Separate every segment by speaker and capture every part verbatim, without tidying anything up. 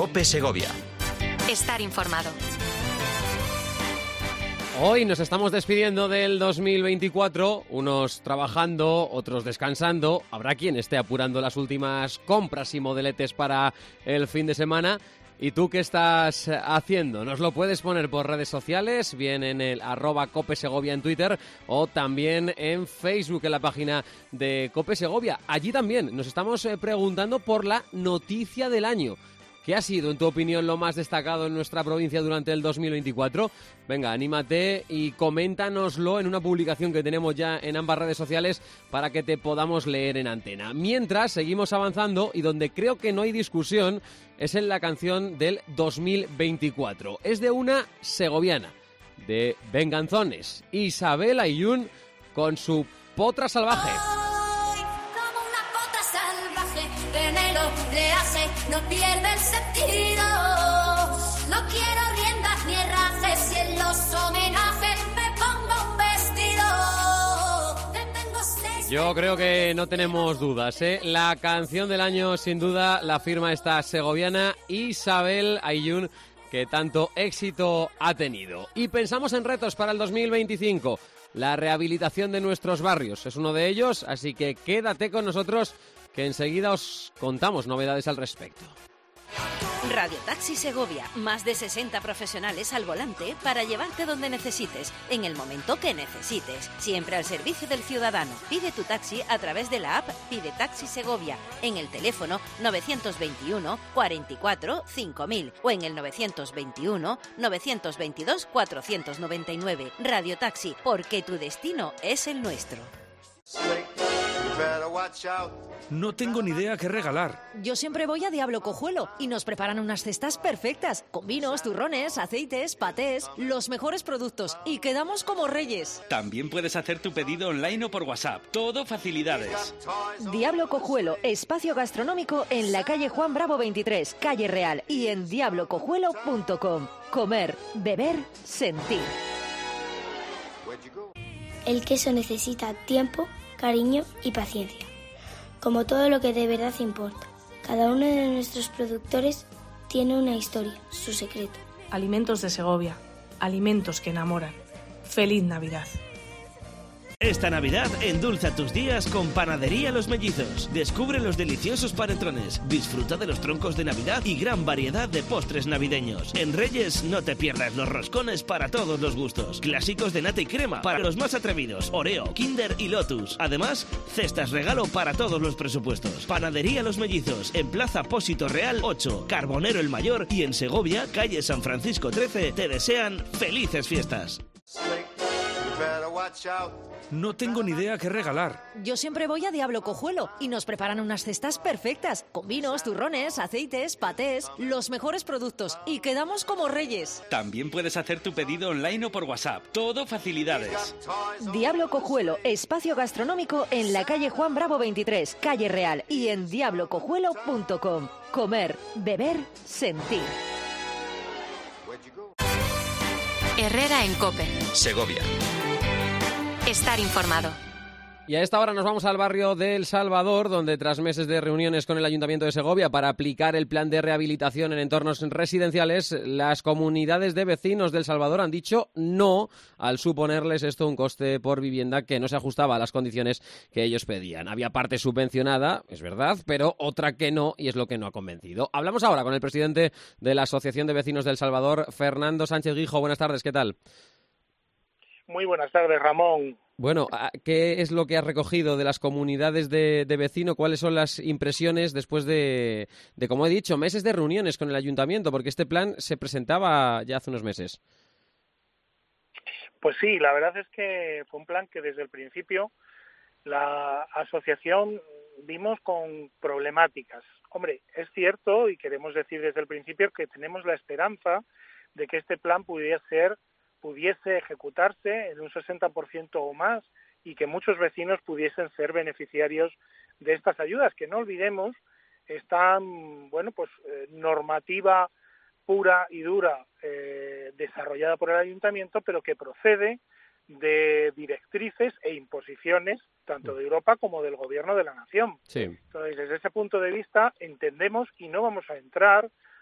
Speaker 1: COPE Segovia.
Speaker 2: Estar informado.
Speaker 3: Hoy nos estamos despidiendo del dos mil veinticuatro, unos trabajando, otros descansando. Habrá quien esté apurando las últimas compras y modeletes para el fin de semana. ¿Y tú qué estás haciendo? Nos lo puedes poner por redes sociales, bien en el arroba Cope Segovia en Twitter o también en Facebook, en la página de Cope Segovia. Allí también nos estamos preguntando por la noticia del año. ¿Qué ha sido, en tu opinión, lo más destacado en nuestra provincia durante el dos mil veinticuatro? Venga, anímate y coméntanoslo en una publicación que tenemos ya en ambas redes sociales para que te podamos leer en antena. Mientras, seguimos avanzando y donde creo que no hay discusión es en la canción del dos mil veinticuatro. Es de una segoviana, de Venganzones, Isabel Aiyún, con su Potra Salvaje.
Speaker 4: No pierde el sentido, no quiero riendas ni herrajes y en los homenajes me pongo un vestido. Tengo seis...
Speaker 3: Yo creo que no tenemos dudas, ¿eh? La canción del año, sin duda, la firma esta segoviana Isabel Aiyún, que tanto éxito ha tenido. Y pensamos en retos para el dos mil veinticinco. La rehabilitación de nuestros barrios es uno de ellos, así que quédate con nosotros, que enseguida os contamos novedades al respecto.
Speaker 2: Radio Taxi Segovia, más de sesenta profesionales al volante para llevarte donde necesites, en el momento que necesites, siempre al servicio del ciudadano. Pide tu taxi a través de la app Pide Taxi Segovia, en el teléfono novecientos veintiuno cuarenta y cuatro cinco mil o en el novecientos veintiuno novecientos veintidós cuatrocientos noventa y nueve. Radio Taxi, porque tu destino es el nuestro.
Speaker 5: No tengo ni idea qué regalar.
Speaker 6: Yo siempre voy a Diablo Cojuelo y nos preparan unas cestas perfectas, con vinos, turrones, aceites, patés, los mejores productos, y quedamos como reyes.
Speaker 7: También puedes hacer tu pedido online o por WhatsApp. Todo facilidades.
Speaker 6: Diablo Cojuelo, espacio gastronómico en la calle Juan Bravo veintitrés, calle Real, y en diablo cojuelo punto com. Comer, beber, sentir.
Speaker 8: El queso necesita tiempo, cariño y paciencia, como todo lo que de verdad importa. Cada uno de nuestros productores tiene una historia, su secreto.
Speaker 9: Alimentos de Segovia, alimentos que enamoran. ¡Feliz Navidad!
Speaker 10: Esta Navidad endulza tus días con Panadería Los Mellizos. Descubre los deliciosos panetones, disfruta de los troncos de Navidad y gran variedad de postres navideños. En Reyes no te pierdas los roscones para todos los gustos. Clásicos de nata y crema para los más atrevidos, Oreo, Kinder y Lotus. Además, cestas regalo para todos los presupuestos. Panadería Los Mellizos, en Plaza Pósito Real ocho, Carbonero el Mayor, y en Segovia, calle San Francisco trece, te desean felices fiestas.
Speaker 5: No tengo ni idea qué regalar.
Speaker 6: Yo siempre voy a Diablo Cojuelo y nos preparan unas cestas perfectas, con vinos, turrones, aceites, patés, los mejores productos, y quedamos como reyes.
Speaker 7: También puedes hacer tu pedido online o por WhatsApp. Todo facilidades.
Speaker 6: Diablo Cojuelo, espacio gastronómico en la calle Juan Bravo veintitrés, calle Real, y en diablo cojuelo punto com. Comer, beber, sentir.
Speaker 2: Herrera en Cope.
Speaker 1: Segovia.
Speaker 2: Estar informado.
Speaker 3: Y a esta hora nos vamos al barrio de El Salvador, donde tras meses de reuniones con el Ayuntamiento de Segovia para aplicar el plan de rehabilitación en entornos residenciales, las comunidades de vecinos de El Salvador han dicho no al suponerles esto un coste por vivienda que no se ajustaba a las condiciones que ellos pedían. Había parte subvencionada, es verdad, pero otra que no, y es lo que no ha convencido. Hablamos ahora con el presidente de la Asociación de Vecinos de El Salvador, Fernando Sánchez Guijo. Buenas tardes, ¿qué tal?
Speaker 11: Muy buenas tardes, Ramón.
Speaker 3: Bueno, ¿qué es lo que has recogido de las comunidades de, de vecinos? ¿Cuáles son las impresiones después de, de, como he dicho, meses de reuniones con el ayuntamiento? Porque este plan se presentaba ya hace unos meses.
Speaker 11: Pues sí, la verdad es que fue un plan que desde el principio la asociación vimos con problemáticas. Hombre, es cierto, y queremos decir desde el principio, que tenemos la esperanza de que este plan pudiera ser pudiese ejecutarse en un sesenta por ciento o más y que muchos vecinos pudiesen ser beneficiarios de estas ayudas, que no olvidemos están, bueno, pues eh, normativa pura y dura eh, desarrollada por el ayuntamiento, pero que procede de directrices e imposiciones tanto de Europa como del gobierno de la nación.
Speaker 3: Sí.
Speaker 11: Entonces, desde ese punto de vista entendemos y no vamos a entrar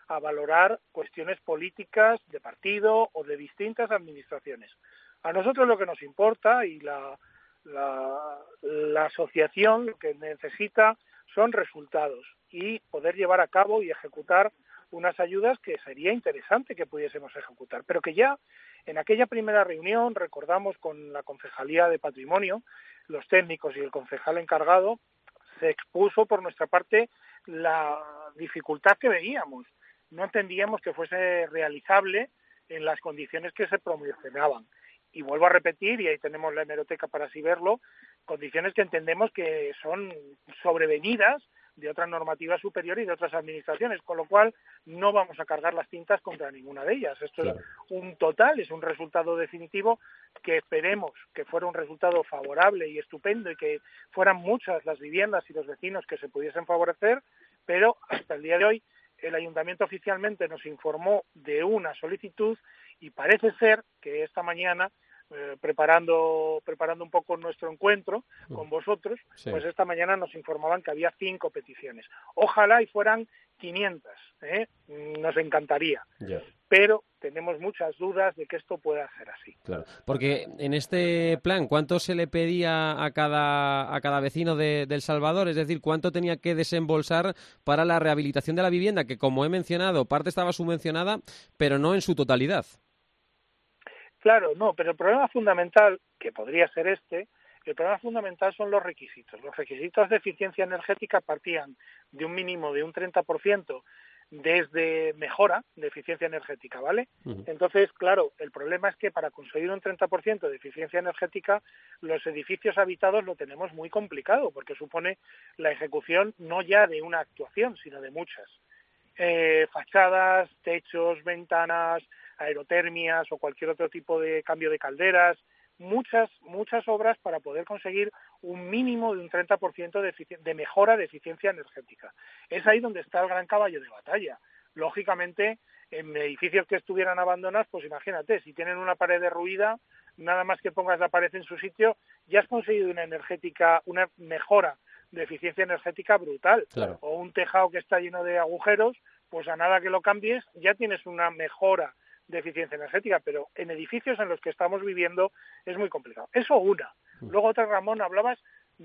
Speaker 11: a valorar cuestiones políticas de partido o de distintas administraciones. A nosotros lo que nos importa y la, la, la asociación lo que necesita son resultados y poder llevar a cabo y ejecutar unas ayudas que sería interesante que pudiésemos ejecutar, pero que ya en aquella primera reunión, recordamos con la Concejalía de Patrimonio, los técnicos y el concejal encargado, se expuso por nuestra parte la dificultad que veíamos. No entendíamos que fuese realizable en las condiciones que se promocionaban. Y vuelvo a repetir, y ahí tenemos la hemeroteca para así verlo, condiciones que entendemos que son sobrevenidas de otras normativas superiores y de otras administraciones, con lo cual no vamos a cargar las tintas contra ninguna de ellas. Esto claro. es un total, es un resultado definitivo que esperemos que fuera un resultado favorable y estupendo y que fueran muchas las viviendas y los vecinos que se pudiesen favorecer, pero hasta el día de hoy el Ayuntamiento oficialmente nos informó de una solicitud y parece ser que esta mañana Eh, preparando preparando un poco nuestro encuentro con vosotros, sí. pues esta mañana nos informaban que había cinco peticiones. Ojalá y fueran quinientas, ¿eh? Nos encantaría. Yeah. Pero tenemos muchas dudas de que esto pueda ser así.
Speaker 3: Claro, porque en este plan, ¿cuánto se le pedía a cada a cada vecino de, de El Salvador? Es decir, ¿cuánto tenía que desembolsar para la rehabilitación de la vivienda? Que, como he mencionado, parte estaba subvencionada, pero no en su totalidad.
Speaker 11: Claro, no, pero el problema fundamental, que podría ser este, el problema fundamental son los requisitos. Los requisitos de eficiencia energética partían de un mínimo de un treinta por ciento desde mejora de eficiencia energética, ¿vale? Uh-huh. Entonces, claro, el problema es que para conseguir un treinta por ciento de eficiencia energética, los edificios habitados lo tenemos muy complicado, porque supone la ejecución no ya de una actuación, sino de muchas. Eh, fachadas, techos, ventanas, aerotermias o cualquier otro tipo de cambio de calderas, muchas muchas obras para poder conseguir un mínimo de un treinta por ciento de, efici- de mejora de eficiencia energética. Es ahí donde está el gran caballo de batalla. Lógicamente, en edificios que estuvieran abandonados, pues imagínate, si tienen una pared derruida, nada más que pongas la pared en su sitio, ya has conseguido una energética, una mejora de eficiencia energética brutal.
Speaker 3: Claro.
Speaker 11: O un tejado que está lleno de agujeros, pues a nada que lo cambies, ya tienes una mejora de eficiencia energética, pero en edificios en los que estamos viviendo es muy complicado. Eso una. Luego otra, Ramón, hablabas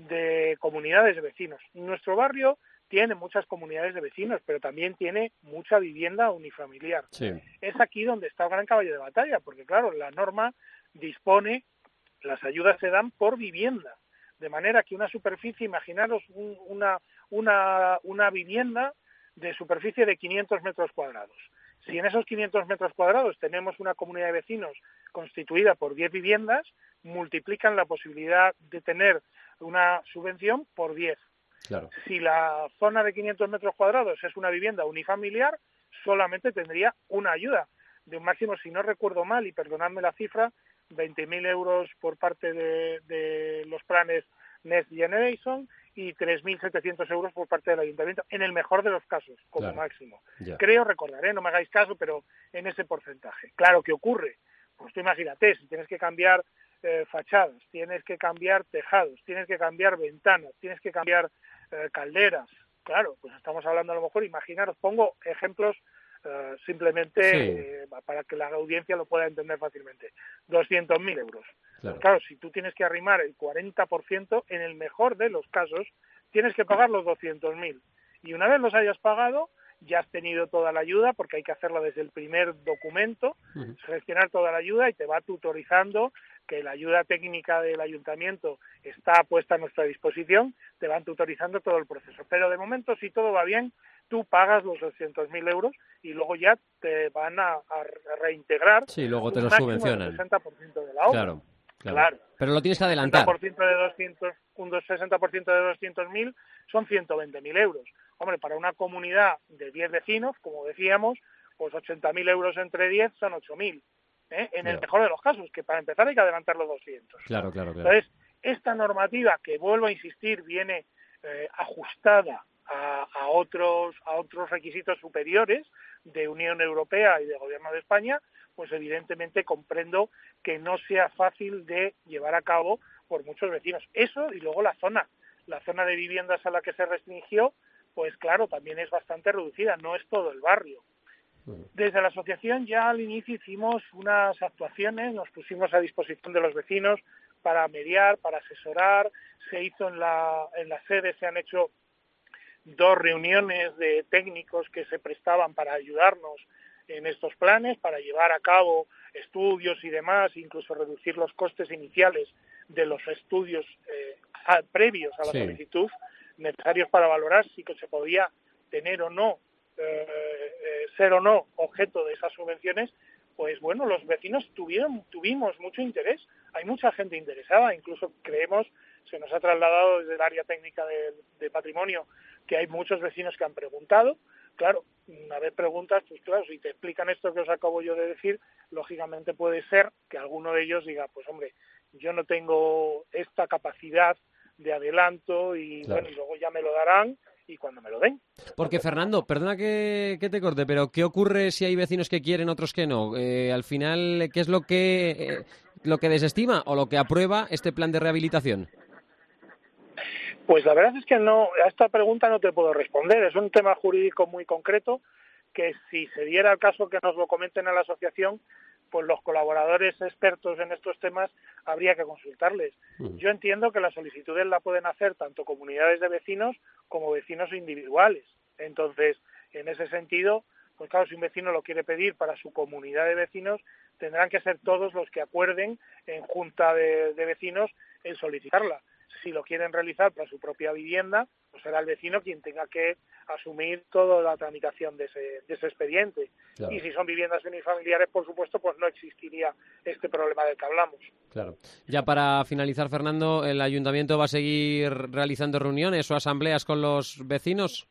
Speaker 11: de comunidades de vecinos. Nuestro barrio tiene muchas comunidades de vecinos, pero también tiene mucha vivienda unifamiliar.
Speaker 3: Sí.
Speaker 11: Es aquí donde está el gran caballo de batalla, porque claro, la norma dispone, las ayudas se dan por vivienda, de manera que una superficie, imaginaros un, una, una, una vivienda de superficie de quinientos metros cuadrados. Si en esos quinientos metros cuadrados tenemos una comunidad de vecinos constituida por diez viviendas, multiplican la posibilidad de tener una subvención por diez.
Speaker 3: Claro.
Speaker 11: Si la zona de quinientos metros cuadrados es una vivienda unifamiliar, solamente tendría una ayuda de un máximo, si no recuerdo mal, y perdonadme la cifra, veinte mil euros por parte de, de los planes Next Generation y tres mil setecientos euros por parte del Ayuntamiento, en el mejor de los casos, como
Speaker 3: claro.
Speaker 11: máximo.
Speaker 3: Ya.
Speaker 11: Creo recordar, ¿eh? No me hagáis caso, pero en ese porcentaje. Claro, ¿qué ocurre? Pues tú imagínate, si tienes que cambiar eh, fachadas, tienes que cambiar tejados, tienes que cambiar ventanas, tienes que cambiar eh, calderas, claro, pues estamos hablando a lo mejor, imaginaros, pongo ejemplos Uh, simplemente
Speaker 3: sí.
Speaker 11: eh, para que la audiencia lo pueda entender fácilmente. doscientos mil euros.
Speaker 3: Claro.
Speaker 11: Claro, si tú tienes que arrimar el cuarenta por ciento, en el mejor de los casos, tienes que pagar los doscientos mil. Y una vez los hayas pagado, ya has tenido toda la ayuda, porque hay que hacerlo desde el primer documento, uh-huh. gestionar toda la ayuda y te va tutorizando que la ayuda técnica del ayuntamiento está puesta a nuestra disposición, te van tutorizando todo el proceso. Pero de momento, si todo va bien, tú pagas los doscientos mil euros y luego ya te van a, a reintegrar.
Speaker 3: Sí, luego te lo subvencionan.
Speaker 11: Un sesenta por ciento de la obra.
Speaker 3: Claro, claro.
Speaker 11: claro.
Speaker 3: Pero lo tienes que adelantar.
Speaker 11: Un sesenta por ciento de doscientos, un sesenta por ciento de doscientos mil son ciento veinte mil euros. Hombre, para una comunidad de diez vecinos, como decíamos, pues ochenta mil euros entre diez son ocho mil. ¿eh? En el mejor de los casos, que para empezar hay que adelantar los doscientos.
Speaker 3: Claro, claro, claro.
Speaker 11: Entonces, esta normativa, que vuelvo a insistir, viene eh, ajustada A, a otros a otros requisitos superiores de Unión Europea y de Gobierno de España, pues evidentemente comprendo que no sea fácil de llevar a cabo por muchos vecinos. Eso, y luego la zona, la zona de viviendas a la que se restringió, pues claro, también es bastante reducida, no es todo el barrio. Desde la asociación ya al inicio hicimos unas actuaciones, nos pusimos a disposición de los vecinos para mediar, para asesorar. Se hizo en la, en la sede, se han hecho dos reuniones de técnicos que se prestaban para ayudarnos en estos planes, para llevar a cabo estudios y demás, incluso reducir los costes iniciales de los estudios eh, a, previos a la sí. solicitud, necesarios para valorar si se podía tener o no, eh, eh, ser o no objeto de esas subvenciones. Pues bueno, los vecinos tuvieron, tuvimos mucho interés, hay mucha gente interesada, incluso creemos, se nos ha trasladado desde el área técnica de, de patrimonio, que hay muchos vecinos que han preguntado. Claro, una vez preguntas, pues claro, si te explican esto que os acabo yo de decir, lógicamente puede ser que alguno de ellos diga, pues hombre, yo no tengo esta capacidad de adelanto y claro. bueno, y luego ya me lo darán y cuando me lo den.
Speaker 3: Porque, Fernando, perdona que, que te corte, pero ¿qué ocurre si hay vecinos que quieren, otros que no? Eh, al final, ¿qué es lo que, eh, lo que desestima o lo que aprueba este plan de rehabilitación?
Speaker 11: Pues la verdad es que no, a esta pregunta no te puedo responder. Es un tema jurídico muy concreto que si se diera el caso que nos lo comenten a la asociación, pues los colaboradores expertos en estos temas habría que consultarles. Mm. Yo entiendo que las solicitudes la pueden hacer tanto comunidades de vecinos como vecinos individuales. Entonces, en ese sentido, pues claro, si un vecino lo quiere pedir para su comunidad de vecinos, tendrán que ser todos los que acuerden en junta de, de vecinos en solicitarla. Si lo quieren realizar para su propia vivienda, pues será el vecino quien tenga que asumir toda la tramitación de ese, de ese expediente. Claro. Y si son viviendas unifamiliares, por supuesto, pues no existiría este problema del que hablamos.
Speaker 3: Claro. Ya para finalizar, Fernando, ¿el ayuntamiento va a seguir realizando reuniones o asambleas con los vecinos?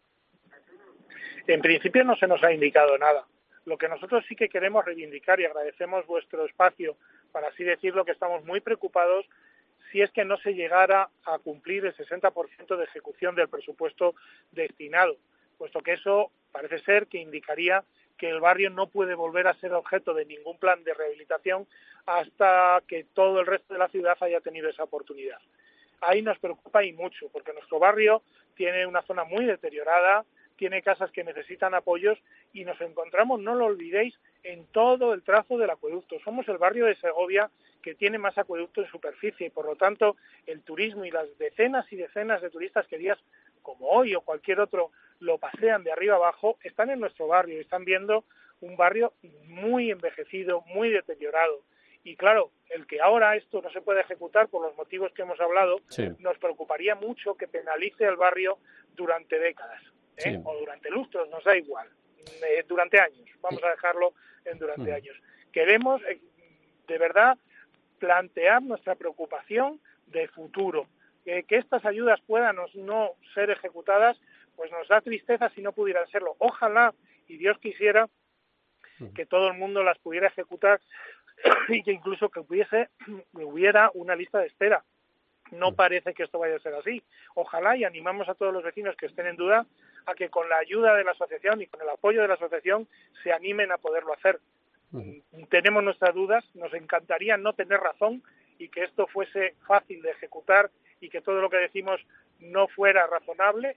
Speaker 11: En principio no se nos ha indicado nada. Lo que nosotros sí que queremos reivindicar, y agradecemos vuestro espacio, para así decirlo, que estamos muy preocupados si es que no se llegara a cumplir el sesenta por ciento de ejecución del presupuesto destinado, puesto que eso parece ser que indicaría que el barrio no puede volver a ser objeto de ningún plan de rehabilitación hasta que todo el resto de la ciudad haya tenido esa oportunidad. Ahí nos preocupa y mucho, porque nuestro barrio tiene una zona muy deteriorada, tiene casas que necesitan apoyos y nos encontramos, no lo olvidéis, en todo el trazo del acueducto. Somos el barrio de Segovia que tiene más acueducto en superficie y, por lo tanto, el turismo y las decenas y decenas de turistas que días como hoy o cualquier otro lo pasean de arriba abajo, están en nuestro barrio y están viendo un barrio muy envejecido, muy deteriorado. Y claro, el que ahora esto no se puede ejecutar por los motivos que hemos hablado, sí. nos preocuparía mucho que penalice al barrio durante décadas, ¿eh? sí. o durante lustros, nos da igual, eh, durante años, vamos a dejarlo en durante mm. años. Queremos, eh, de verdad, plantear nuestra preocupación de futuro. Eh, que estas ayudas puedan no ser ejecutadas, pues nos da tristeza si no pudieran serlo. Ojalá, y Dios quisiera, que todo el mundo las pudiera ejecutar y que incluso que hubiese, hubiera una lista de espera. No parece que esto vaya a ser así. Ojalá, y animamos a todos los vecinos que estén en duda a que con la ayuda de la asociación y con el apoyo de la asociación se animen a poderlo hacer. Uh-huh. Tenemos nuestras dudas, nos encantaría no tener razón y que esto fuese fácil de ejecutar y que todo lo que decimos no fuera razonable,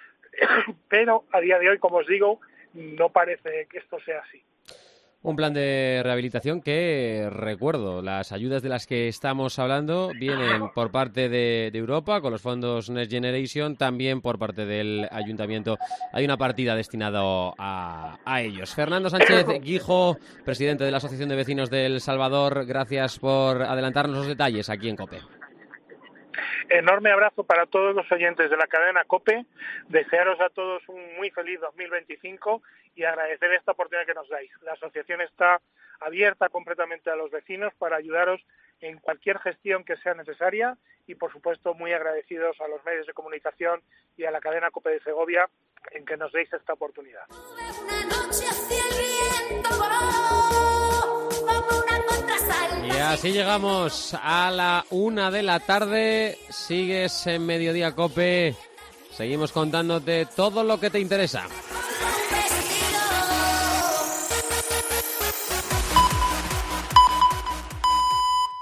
Speaker 11: pero a día de hoy, como os digo, no parece que esto sea así.
Speaker 3: Un plan de rehabilitación que, recuerdo, las ayudas de las que estamos hablando vienen por parte de, de Europa, con los fondos Next Generation, también por parte del Ayuntamiento. Hay una partida destinada a, a ellos. Fernando Sánchez Guijo, presidente de la Asociación de Vecinos de El Salvador, gracias por adelantarnos los detalles aquí en COPE.
Speaker 11: Enorme abrazo para todos los oyentes de la cadena COPE, desearos a todos un muy feliz dos mil veinticinco y agradecer esta oportunidad que nos dais. La asociación está abierta completamente a los vecinos para ayudaros en cualquier gestión que sea necesaria y, por supuesto, muy agradecidos a los medios de comunicación y a la cadena COPE de Segovia en que nos deis esta oportunidad.
Speaker 3: Y así llegamos a la una de la tarde. Sigues en Mediodía COPE. Seguimos contándote todo lo que te interesa.